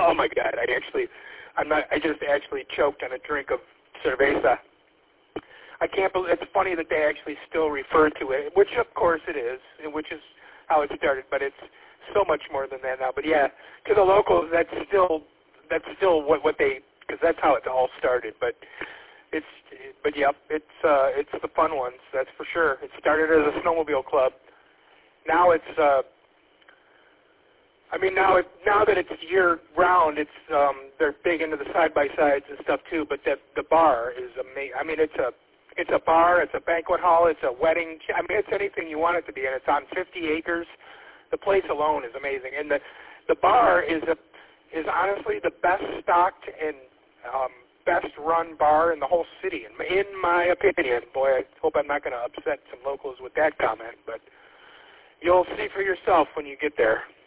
Oh my God! I just actually choked on a drink of cerveza. I can't believe it's funny that they actually still refer to it, which of course it is, and which is how it started. But it's so much more than that now. But yeah, to the locals, that's still what they, because that's how it all started. But yep, it's the fun ones, that's for sure. It started as a snowmobile club. Now it's now that it's year round, it's they're big into the side by sides and stuff too. But the bar is amazing. I mean, it's a bar, it's a banquet hall, it's a wedding. I mean, it's anything you want it to be, and it's on 50 acres. The place alone is amazing, and the bar is honestly the best stocked and best run bar in the whole city, in my opinion. Boy, I hope I'm not going to upset some locals with that comment, but you'll see for yourself when you get there.